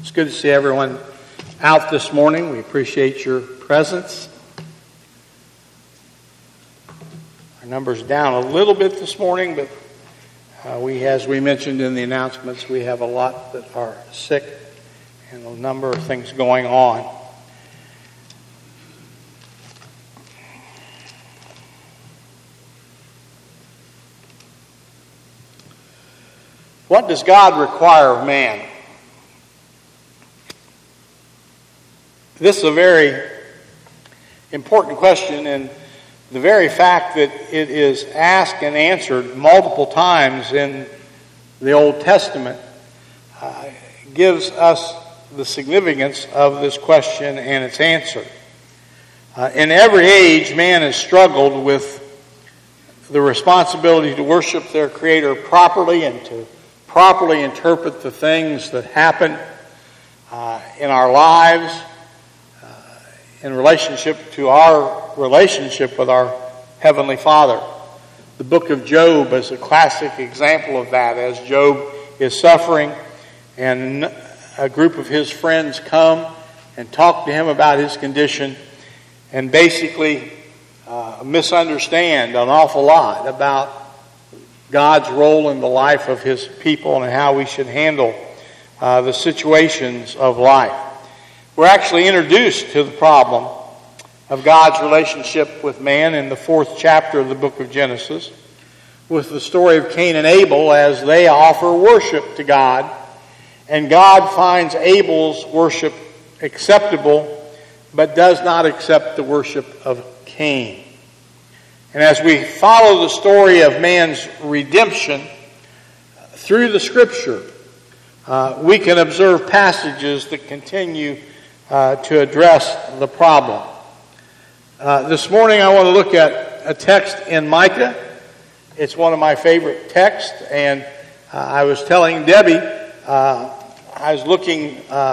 It's good to see everyone out this morning. We appreciate your presence. Our number's down a little bit this morning, but as we mentioned in the announcements, we have a lot that are sick and a number of things going on. What does God require of man? This is a very important question, and the very fact that it is asked and answered multiple times in the Old Testament gives us the significance of this question and its answer. In every age, man has struggled with the responsibility to worship their Creator properly and to properly interpret the things that happen in our lives in relationship to our relationship with our Heavenly Father. The book of Job is a classic example of that. As Job is suffering and a group of his friends come and talk to him about his condition and basically misunderstand an awful lot about God's role in the life of His people and how we should handle the situations of life. We're actually introduced to the problem of God's relationship with man in the 4th chapter of the book of Genesis with the story of Cain and Abel as they offer worship to God. And God finds Abel's worship acceptable but does not accept the worship of Cain. And as we follow the story of man's redemption through the Scripture, we can observe passages that continue to address the problem. This morning I want to look at a text in Micah. It's one of my favorite texts, and I was telling Debbie, I was looking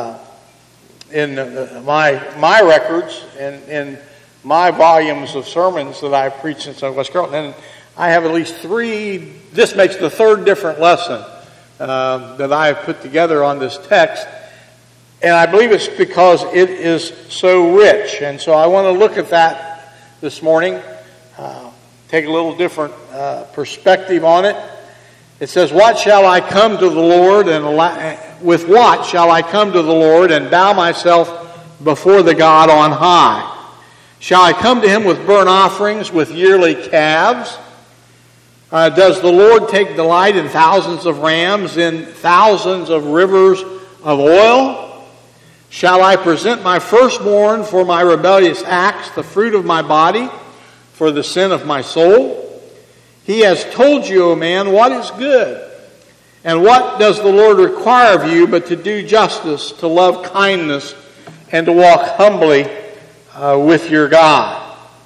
in my records and in my volumes of sermons that I've preached since I was West Carrollton, and I have at least 3. This makes the 3rd different lesson that I have put together on this text, and I believe it's because it is so rich. And so I want to look at that this morning, take a little different perspective on it. It says, "What shall I come to the Lord, and with what shall I come to the Lord and bow myself before the God on high? Shall I come to Him with burnt offerings, with yearly calves? Does the Lord take delight in thousands of rams, in thousands of rivers of oil? Shall I present my firstborn for my rebellious acts, the fruit of my body, for the sin of my soul? He has told you, O man, what is good. And what does the Lord require of you but to do justice, to love kindness, and to walk humbly with your God?"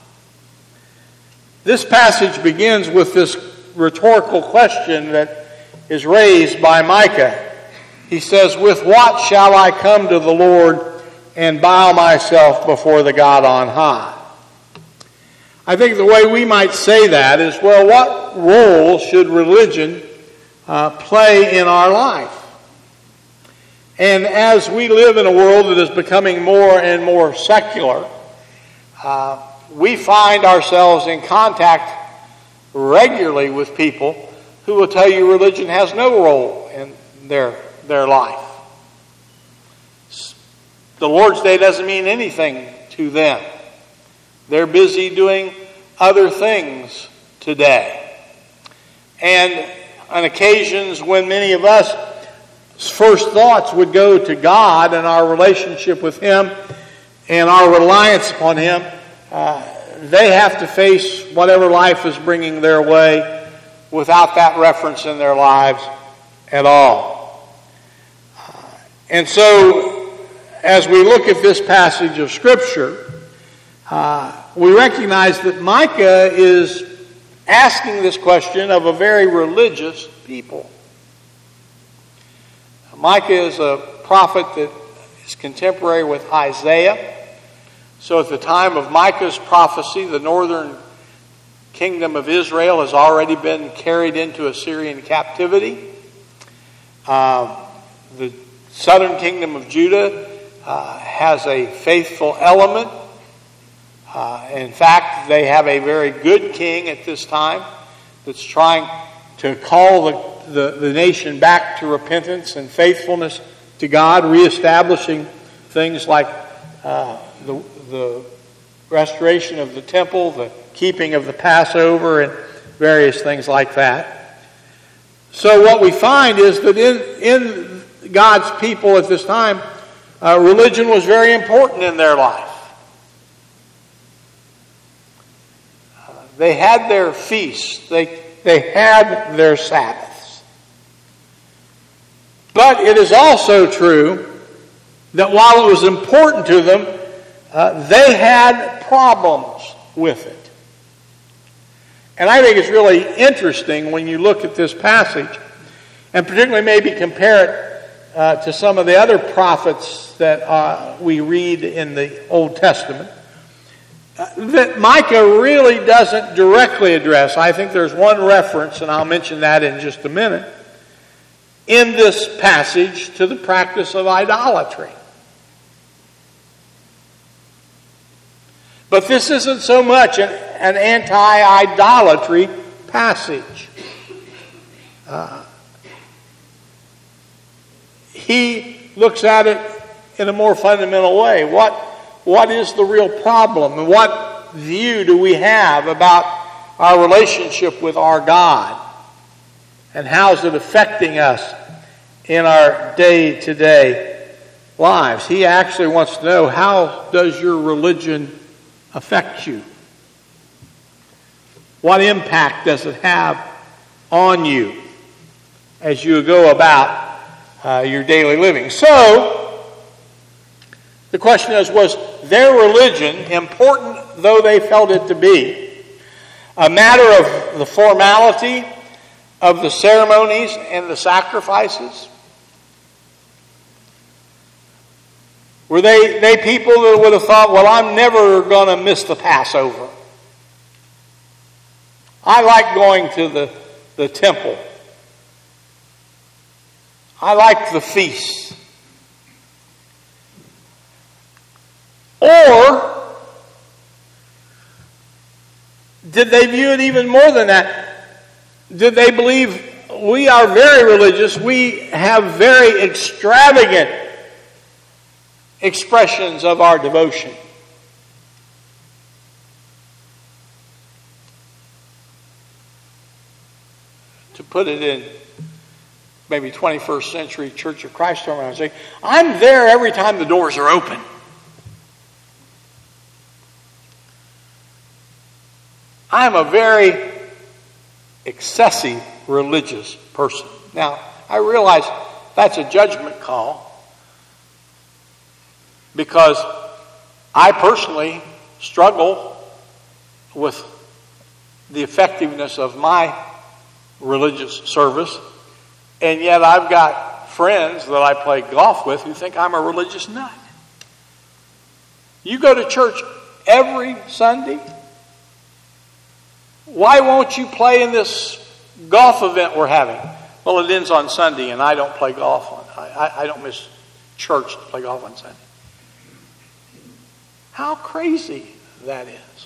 This passage begins with this rhetorical question that is raised by Micah. He says, "With what shall I come to the Lord and bow myself before the God on high?" I think the way we might say that is, well, what role should religion play in our life? And as we live in a world that is becoming more and more secular, we find ourselves in contact regularly with people who will tell you religion has no role in their life. The Lord's Day doesn't mean anything to them. They're busy doing other things today. And on occasions when many of us first thoughts would go to God and our relationship with Him and our reliance upon Him, they have to face whatever life is bringing their way without that reference in their lives at all. And so, as we look at this passage of Scripture, we recognize that Micah is asking this question of a very religious people. Micah is a prophet that is contemporary with Isaiah. So at the time of Micah's prophecy, the northern kingdom of Israel has already been carried into Assyrian captivity. The southern kingdom of Judah has a faithful element. In fact, they have a very good king at this time that's trying to call the nation back to repentance and faithfulness to God, reestablishing things like the restoration of the temple, the keeping of the Passover, and various things like that. So what we find is that in God's people at this time, religion was very important in their life. They had their feasts. They had their Sabbaths. But it is also true that while it was important to them, they had problems with it. And I think it's really interesting when you look at this passage, and particularly maybe compare it to some of the other prophets that we read in the Old Testament, that Micah really doesn't directly address. I think there's one reference, and I'll mention that in just a minute, in this passage to the practice of idolatry. But this isn't so much an anti-idolatry passage. He looks at it in a more fundamental way. What is the real problem? And what view do we have about our relationship with our God? And how is it affecting us in our day-to-day lives? He actually wants to know, how does your religion affect you? What impact does it have on you as you go about your daily living? So, the question is, was their religion, important though they felt it to be, a matter of the formality of the ceremonies and the sacrifices? Were they people that would have thought, well, I'm never going to miss the Passover. I like going to the temple. I like the feasts. Or did they view it even more than that? Did they believe we are very religious, we have very extravagant expressions of our devotion? To put it in maybe 21st century Church of Christ terminology, I'm there every time the doors are open. I'm a very excessive religious person. Now, I realize that's a judgment call, because I personally struggle with the effectiveness of my religious service, and yet I've got friends that I play golf with who think I'm a religious nut. You go to church every Sunday? Why won't you play in this golf event we're having? Well, it ends on Sunday, and I don't play golf. I don't miss church to play golf on Sunday. How crazy that is.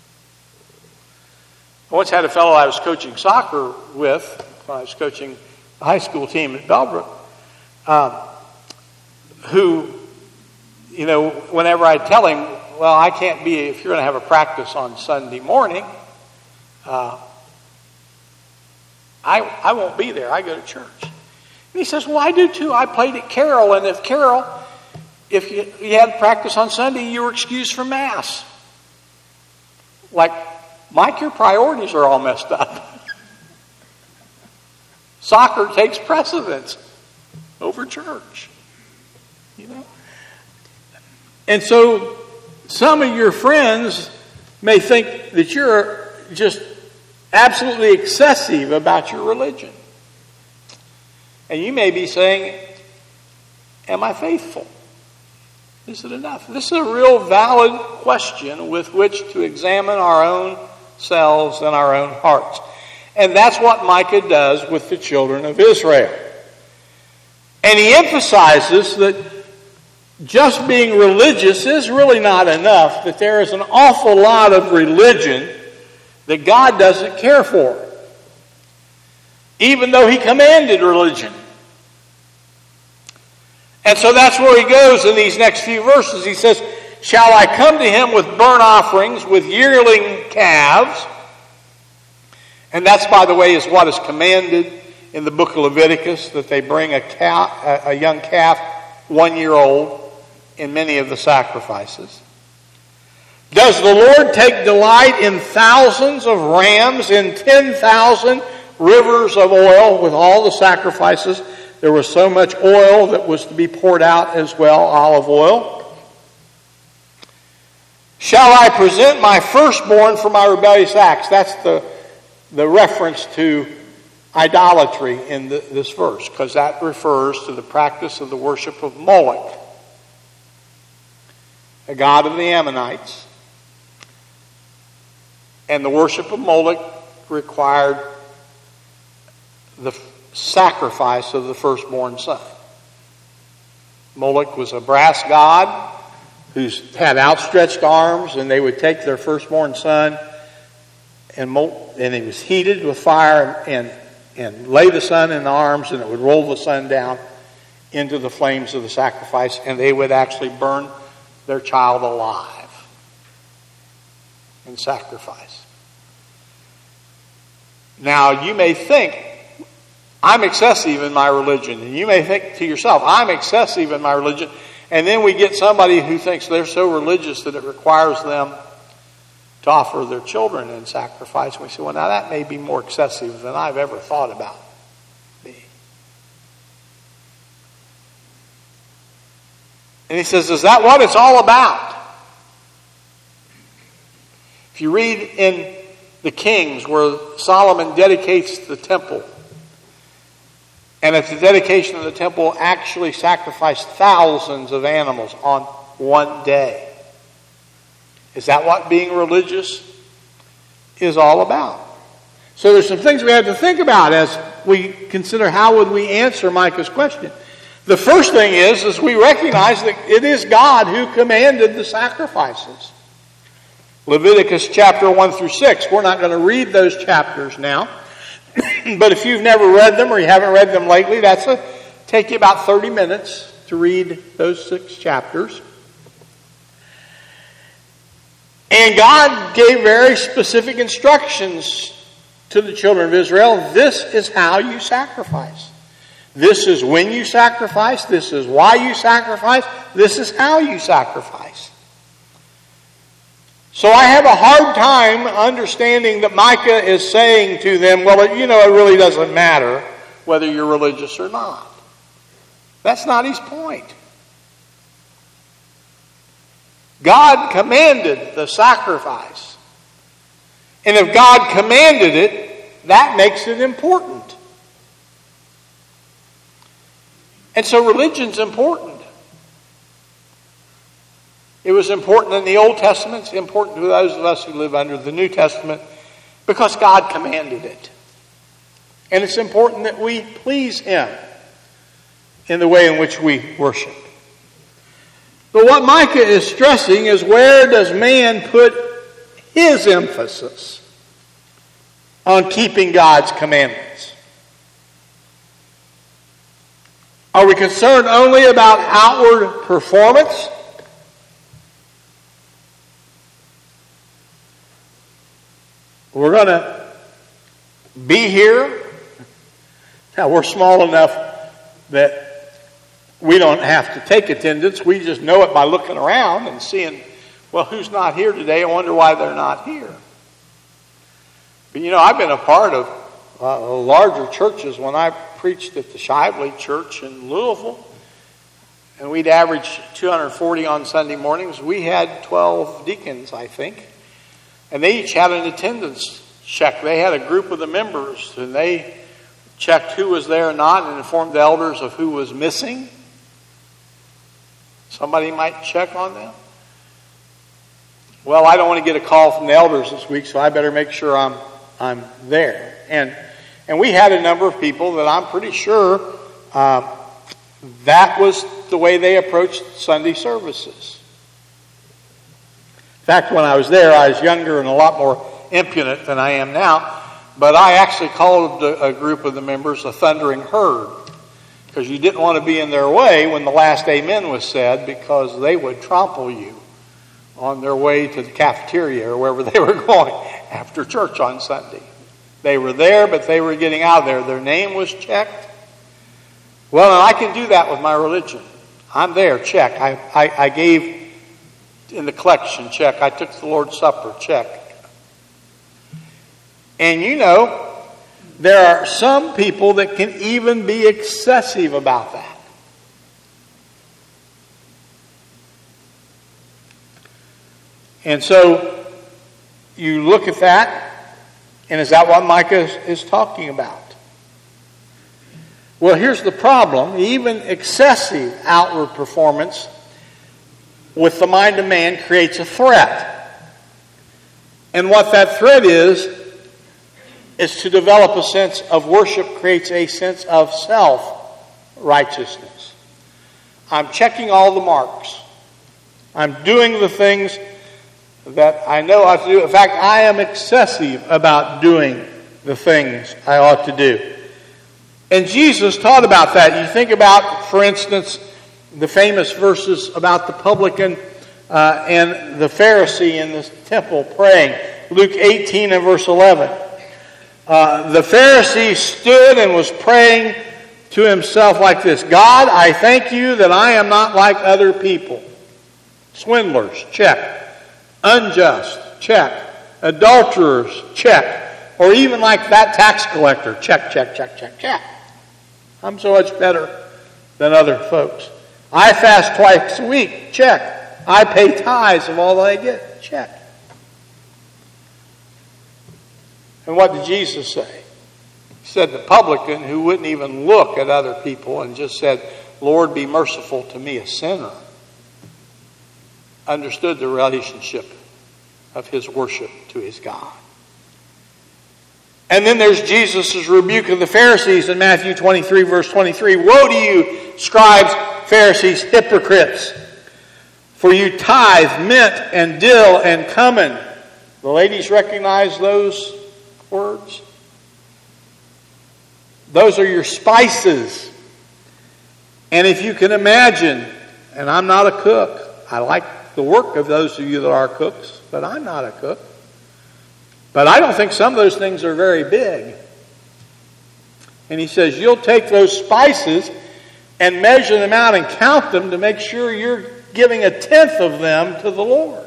I once had a fellow I was coaching soccer with, when I was coaching a high school team at Bellbrook, who, whenever I tell him, well, I can't be, if you're going to have a practice on Sunday morning, I won't be there. I go to church. And he says, well, I do too. I played at Carroll, and if you had practice on Sunday, you were excused from Mass. Like, Mike, your priorities are all messed up. Soccer takes precedence over church. And so some of your friends may think that you're just absolutely excessive about your religion. And you may be saying, am I faithful? Is it enough? This is a real valid question with which to examine our own selves and our own hearts. And that's what Micah does with the children of Israel. And he emphasizes that just being religious is really not enough, that there is an awful lot of religion that God doesn't care for, even though he commanded religion. And so that's where he goes in these next few verses. He says, shall I come to him with burnt offerings, with yearling calves? And that's, by the way, is what is commanded in the book of Leviticus, that they bring a young calf 1 year old in many of the sacrifices. Does the Lord take delight in thousands of rams, in 10,000 rivers of oil with all the sacrifices? There was so much oil that was to be poured out as well, olive oil. Shall I present my firstborn for my rebellious acts? That's the reference to idolatry in this verse, because that refers to the practice of the worship of Moloch, a god of the Ammonites. And the worship of Moloch required the sacrifice of the firstborn son. Moloch was a brass god who had outstretched arms, and they would take their firstborn son and he was heated with fire and lay the son in the arms, and it would roll the son down into the flames of the sacrifice, and they would actually burn their child alive in sacrifice. Now, you may think, I'm excessive in my religion. And you may think to yourself, I'm excessive in my religion. And then we get somebody who thinks they're so religious that it requires them to offer their children in sacrifice. And we say, well, now that may be more excessive than I've ever thought about being. And he says, is that what it's all about? If you read in the Kings where Solomon dedicates the temple, and at the dedication of the temple actually sacrificed thousands of animals on one day. Is that what being religious is all about? So there's some things we have to think about as we consider how would we answer Micah's question. The first thing is we recognize that it is God who commanded the sacrifices. Leviticus chapter 1 through 6. We're not going to read those chapters now. But if you've never read them or you haven't read them lately, take you about 30 minutes to read those 6 chapters. And God gave very specific instructions to the children of Israel. This is how you sacrifice. This is when you sacrifice. This is why you sacrifice. This is how you sacrifice. So I have a hard time understanding that Micah is saying to them, well, it really doesn't matter whether you're religious or not. That's not his point. God commanded the sacrifice. And if God commanded it, that makes it important. And so religion's important. It was important in the Old Testament. It's important to those of us who live under the New Testament because God commanded it. And it's important that we please Him in the way in which we worship. But what Micah is stressing is, where does man put his emphasis on keeping God's commandments? Are we concerned only about outward performance? We're going to be here. Now, we're small enough that we don't have to take attendance. We just know it by looking around and seeing, well, who's not here today? I wonder why they're not here. But, I've been a part of larger churches. When I preached at the Shively Church in Louisville, and we'd average 240 on Sunday mornings, we had 12 deacons, I think. And they each had an attendance check. They had a group of the members, and they checked who was there or not and informed the elders of who was missing. Somebody might check on them. Well, I don't want to get a call from the elders this week, so I better make sure I'm there. And we had a number of people that I'm pretty sure That was the way they approached Sunday services. In fact, when I was there, I was younger and a lot more impudent than I am now. But I actually called a group of the members a thundering herd, because you didn't want to be in their way when the last amen was said, because they would trample you on their way to the cafeteria or wherever they were going after church on Sunday. They were there, but they were getting out of there. Their name was checked. Well, and I can do that with my religion. I'm there, check. I gave in the collection, check. I took the Lord's Supper, check. And you know, there are some people that can even be excessive about that. And so you look at that, and is that what Micah is talking about? Well, here's the problem. Even excessive outward performance with the mind of man creates a threat. And what that threat is to develop a sense of worship creates a sense of self-righteousness. I'm checking all the marks. I'm doing the things that I know I have to do. In fact, I am excessive about doing the things I ought to do. And Jesus taught about that. You think about, for instance, the famous verses about the publican and the Pharisee in the temple praying. Luke 18 and verse 11. The Pharisee stood and was praying to himself like this: God, I thank you that I am not like other people. Swindlers, check. Unjust, check. Adulterers, check. Or even like that tax collector, check, check, check, check, check. I'm so much better than other folks. I fast twice a week, check. I pay tithes of all that I get, check. And what did Jesus say? He said the publican who wouldn't even look at other people and just said, Lord, be merciful to me, a sinner, understood the relationship of his worship to his God. And then there's Jesus' rebuke of the Pharisees in Matthew 23, verse 23. Woe to you, scribes, Pharisees, hypocrites, for you tithe mint and dill and cumin. The ladies recognize those words? Those are your spices. And if you can imagine, and I'm not a cook, I like the work of those of you that are cooks, but I'm not a cook. But I don't think some of those things are very big. And he says, you'll take those spices and measure them out and count them to make sure you're giving a tenth of them to the Lord.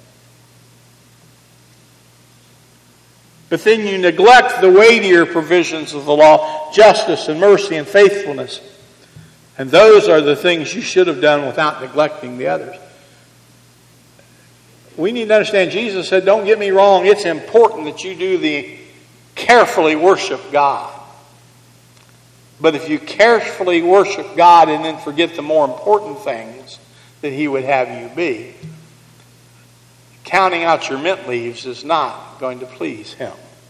But then you neglect the weightier provisions of the law, justice and mercy and faithfulness. And those are the things you should have done without neglecting the others. We need to understand, Jesus said, don't get me wrong, it's important that you do the carefully worship God. But if you carefully worship God and then forget the more important things that He would have you be, counting out your mint leaves is not going to please Him.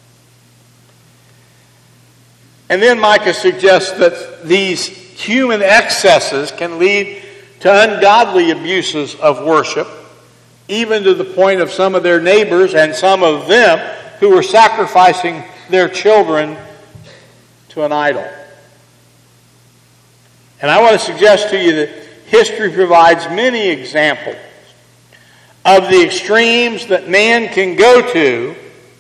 And then Micah suggests that these human excesses can lead to ungodly abuses of worship, even to the point of some of their neighbors and some of them who were sacrificing their children to an idol. And I want to suggest to you that history provides many examples of the extremes that man can go to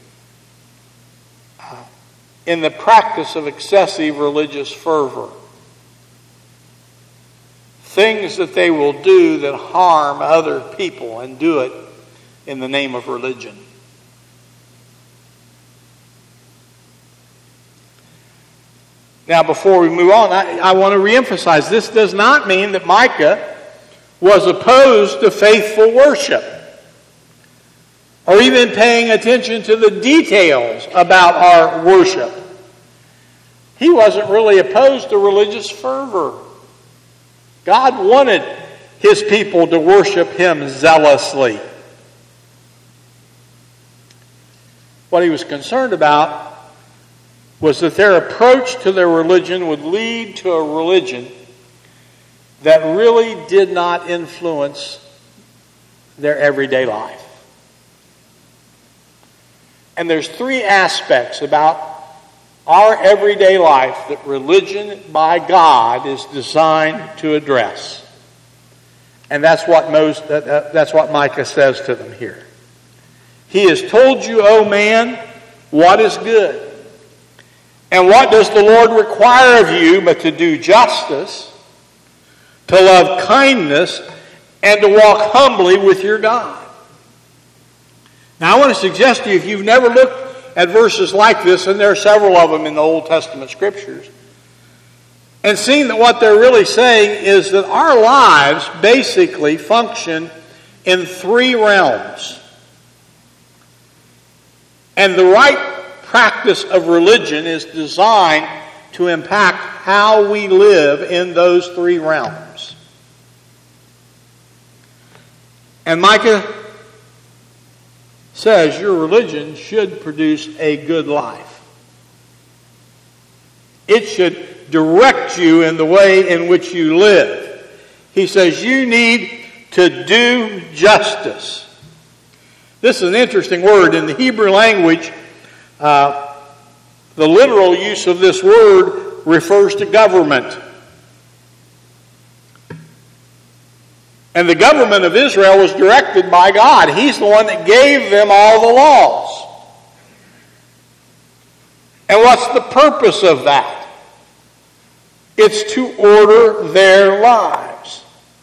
in the practice of excessive religious fervor. Things that they will do that harm other people and do it in the name of religion. Now, before we move on, I want to reemphasize, this does not mean that Micah was opposed to faithful worship or even paying attention to the details about our worship. He wasn't really opposed to religious fervor. God wanted His people to worship Him zealously. What He was concerned about was that their approach to their religion would lead to a religion that really did not influence their everyday life. And there's three aspects about our everyday life that religion by God is designed to address. And that's what Micah says to them here. He has told you, O man, what is good. And what does the Lord require of you but to do justice, to love kindness, and to walk humbly with your God? Now I want to suggest to you, if you've never looked at verses like this, and there are several of them in the Old Testament Scriptures, and seen that what they're really saying is that our lives basically function in three realms. And the right practice of religion is designed to impact how we live in those three realms. And Micah says your religion should produce a good life. It should direct you in the way in which you live. He says you need to do justice. This is an interesting word. In the Hebrew language, the literal use of this word refers to government. And the government of Israel was directed by God. He's the one that gave them all the laws. And what's the purpose of that? It's to order their lives.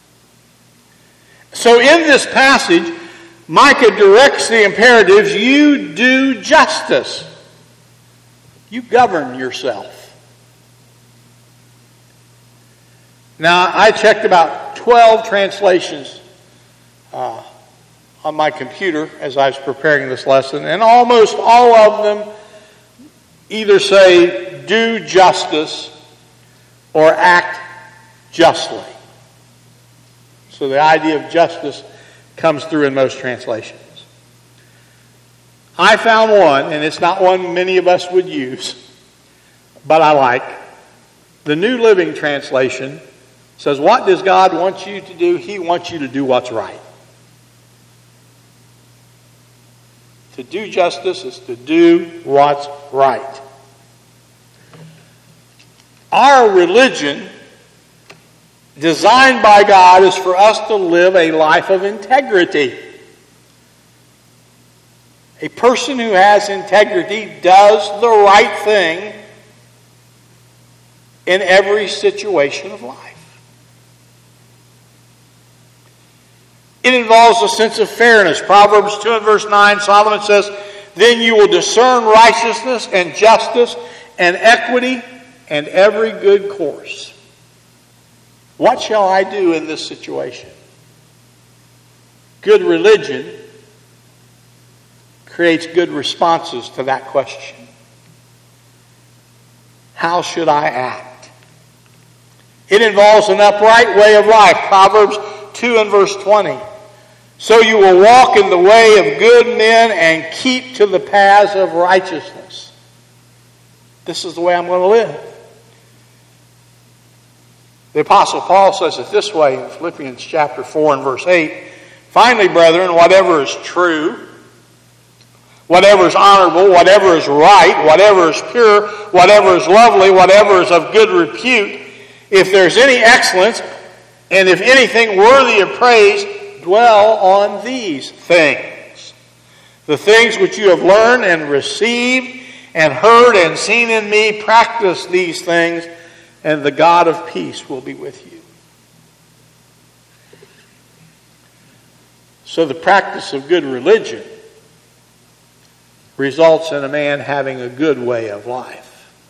So in this passage, Micah directs the imperatives: you do justice. You govern yourself. Now, I checked about 12 translations on my computer as I was preparing this lesson, and almost all of them either say do justice or act justly. So the idea of justice comes through in most translations. I found one, and it's not one many of us would use, but I like. The New Living Translation says, what does God want you to do? He wants you to do what's right. To do justice is to do what's right. Our religion, designed by God, is for us to live a life of integrity. A person who has integrity does the right thing in every situation of life. It involves a sense of fairness. Proverbs 2 and verse 9, Solomon says, then you will discern righteousness and justice and equity and every good course. What shall I do in this situation? Good religion creates good responses to that question. How should I act? It involves an upright way of life. Proverbs 2 and verse 20. So you will walk in the way of good men and keep to the paths of righteousness. This is the way I'm going to live. The Apostle Paul says it this way in Philippians chapter 4 and verse 8. Finally, brethren, whatever is true, whatever is honorable, whatever is right, whatever is pure, whatever is lovely, whatever is of good repute, if there's any excellence, and if anything worthy of praise, dwell on these things. The things which you have learned and received and heard and seen in me, practice these things, and the God of peace will be with you. So the practice of good religion results in a man having a good way of life.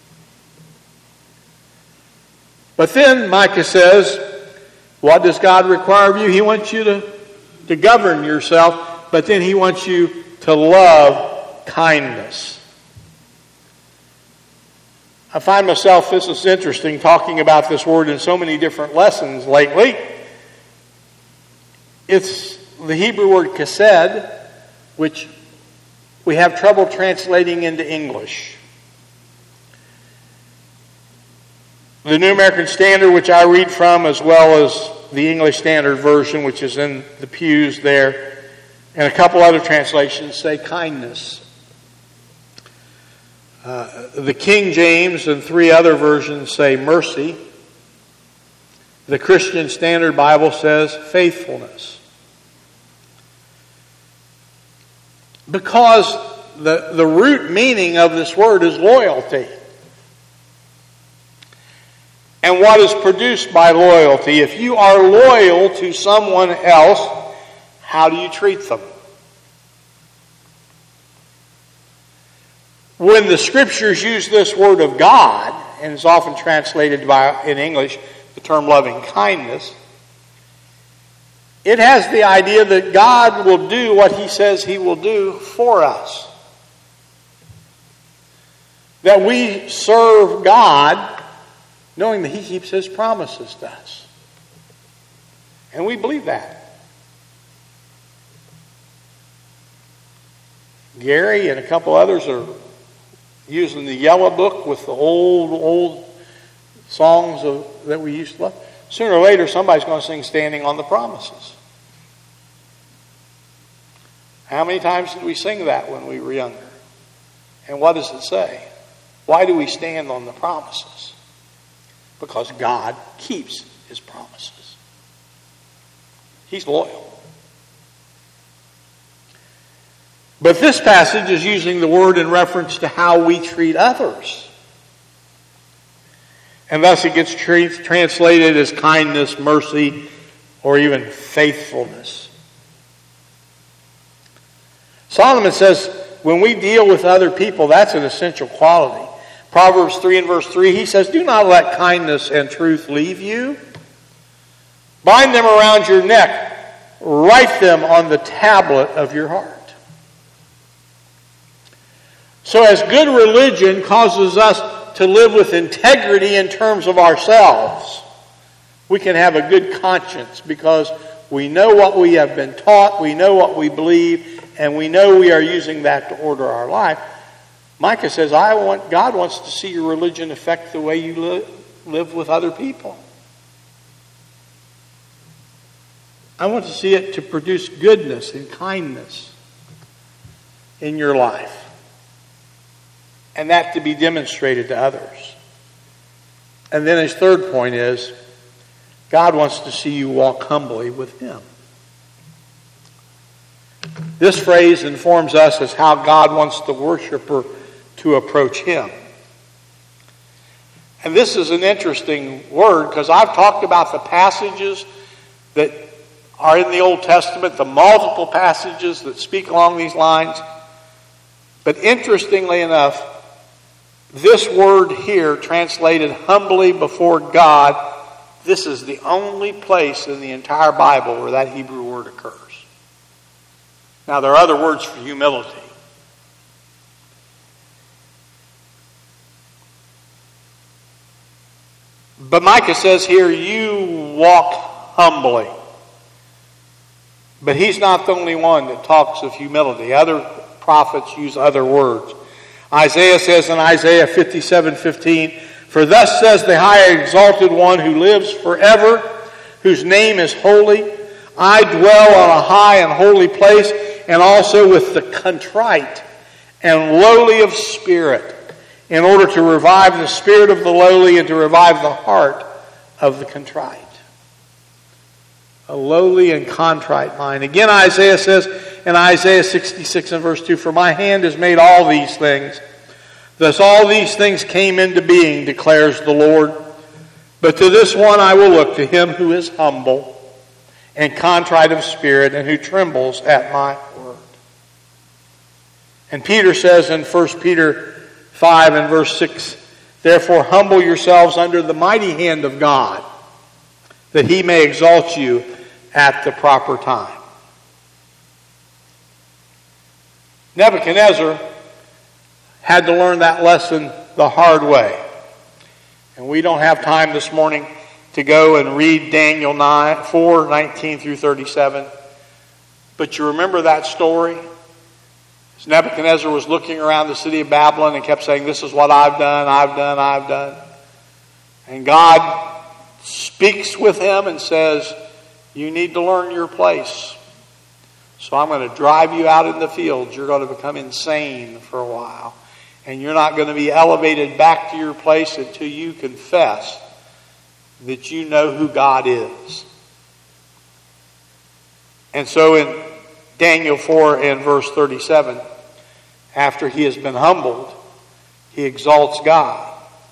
But then Micah says, what does God require of you? He wants you to govern yourself, but then he wants you to love kindness. I find myself, this is interesting, talking about this word in so many different lessons lately. It's the Hebrew word chesed, which we have trouble translating into English. The New American Standard, which I read from, as well as the English Standard Version, which is in the pews there, and a couple other translations say kindness. The King James and 3 other versions say mercy. The Christian Standard Bible says faithfulness. Because the root meaning of this word is loyalty. And what is produced by loyalty? If you are loyal to someone else, how do you treat them? When the Scriptures use this word of God, and is often translated in English, the term loving kindness, it has the idea that God will do what He says He will do for us. That we serve God knowing that He keeps His promises to us. And we believe that. Gary and a couple others are using the Yellow Book with the old songs that we used to love. Sooner or later, somebody's going to sing Standing on the Promises. How many times did we sing that when we were younger? And what does it say? Why do we stand on the promises? Because God keeps His promises. He's loyal. But this passage is using the word in reference to how we treat others. And thus it gets translated as kindness, mercy, or even faithfulness. Solomon says when we deal with other people, that's an essential quality. Proverbs 3 and verse 3, he says, do not let kindness and truth leave you. Bind them around your neck. Write them on the tablet of your heart. So as good religion causes us to live with integrity in terms of ourselves, we can have a good conscience because we know what we have been taught, we know what we believe, and we know we are using that to order our life. Micah says, God wants to see your religion affect the way you live with other people. I want to see it to produce goodness and kindness in your life. And that to be demonstrated to others. And then his third point is, God wants to see you walk humbly with Him. This phrase informs us as how God wants the worshiper to approach Him. And this is an interesting word because I've talked about the passages that are in the Old Testament, the multiple passages that speak along these lines. But interestingly enough, this word here, translated humbly before God, this is the only place in the entire Bible where that Hebrew word occurs. Now, there are other words for humility. But Micah says here, you walk humbly. But he's not the only one that talks of humility. Other prophets use other words. Isaiah says in Isaiah 57:15, for thus says the high exalted one who lives forever, whose name is holy. I dwell on a high and holy place, and also with the contrite and lowly of spirit, in order to revive the spirit of the lowly and to revive the heart of the contrite. A lowly and contrite mind. Again, Isaiah says in Isaiah 66 and verse 2, for my hand has made all these things. Thus all these things came into being, declares the Lord. But to this one I will look, to him who is humble and contrite of spirit, and who trembles at my word. And Peter says in 1 Peter 5 and verse 6, therefore humble yourselves under the mighty hand of God, that He may exalt you at the proper time. Nebuchadnezzar had to learn that lesson the hard way. And we don't have time this morning to go and read Daniel 4:19 through 37. But you remember that story? As Nebuchadnezzar was looking around the city of Babylon and kept saying, this is what I've done, I've done, I've done. And God speaks with him and says, you need to learn your place. So I'm going to drive you out in the fields. You're going to become insane for a while. And you're not going to be elevated back to your place until you confess that you know who God is. And so in Daniel 4 and verse 37, after he has been humbled, he exalts God.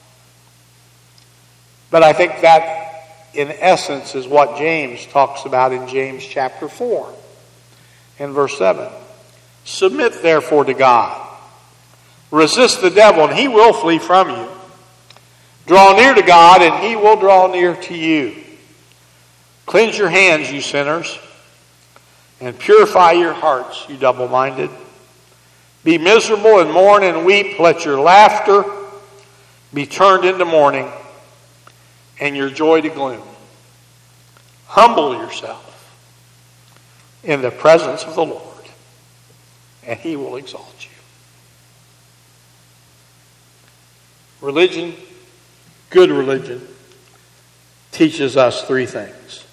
But I think that, in essence, is what James talks about in James chapter 4 and verse 7. Submit therefore to God. Resist the devil, and he will flee from you. Draw near to God, and he will draw near to you. Cleanse your hands, you sinners, and purify your hearts, you double-minded. Be miserable and mourn and weep. Let your laughter be turned into mourning, and your joy to gloom. Humble yourself in the presence of the Lord, and he will exalt you. Religion, good religion, teaches us three things.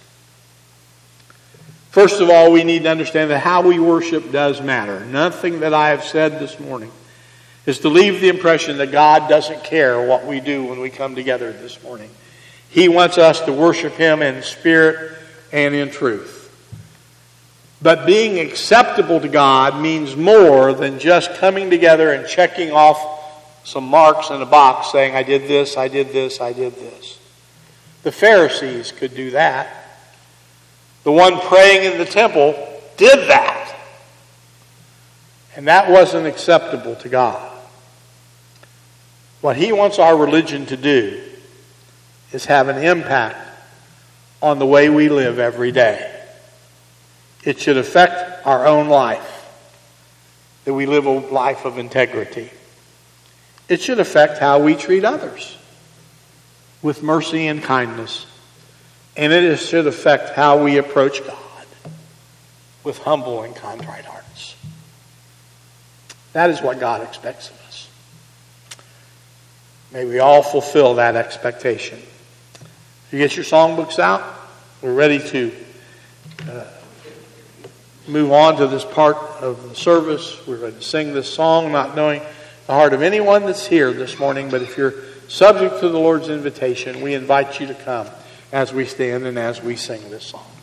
First of all, we need to understand that how we worship does matter. Nothing that I have said this morning is to leave the impression that God doesn't care what we do when we come together this morning. He wants us to worship him in spirit and in truth. But being acceptable to God means more than just coming together and checking off some marks in a box saying, I did this, I did this, I did this. The Pharisees could do that. The one praying in the temple did that. And that wasn't acceptable to God. What he wants our religion to do is have an impact on the way we live every day. It should affect our own life, that we live a life of integrity. It should affect how we treat others with mercy and kindness. And it should affect how we approach God with humble and contrite hearts. That is what God expects of us. May we all fulfill that expectation. You get your songbooks out. We're ready to move on to this part of the service. We're going to sing this song, not knowing the heart of anyone that's here this morning. But if you're subject to the Lord's invitation, we invite you to come as we stand and as we sing this song.